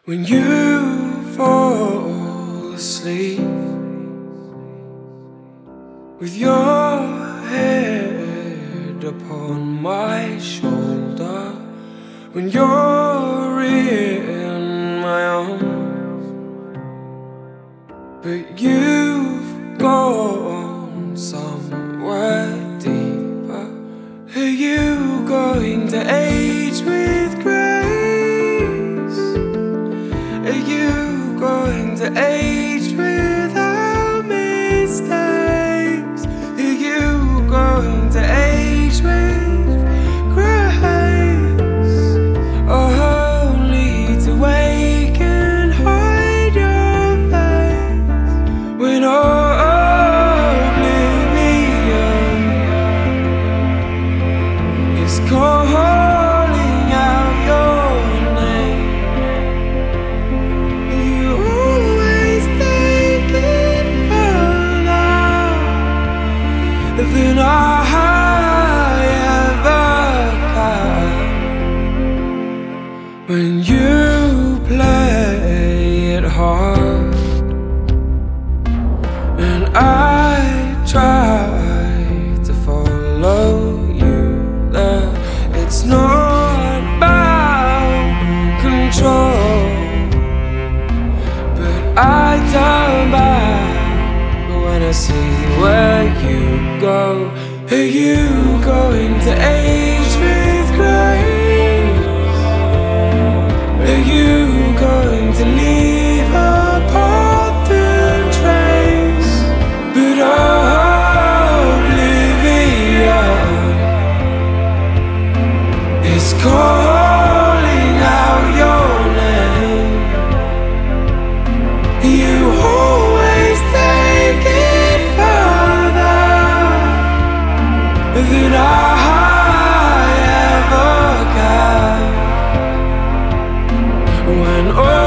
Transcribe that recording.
When you fall asleep with your head upon my shoulder, when you're in my arms, but you've gone somewhere deeper. Are you going to age with grace? Are you going to age without mistakes? Are you going to age with grace? Or only to wake and hide your face when oblivion is calling out your name? You always take it further than I ever can. When you play it hard and I try to follow you there, it's not about control, but I turn back when I see where you go. Are you going to age with grace? Are you going to leave a path and trace? But oblivion is calling out your name. You always take it further than I ever can. When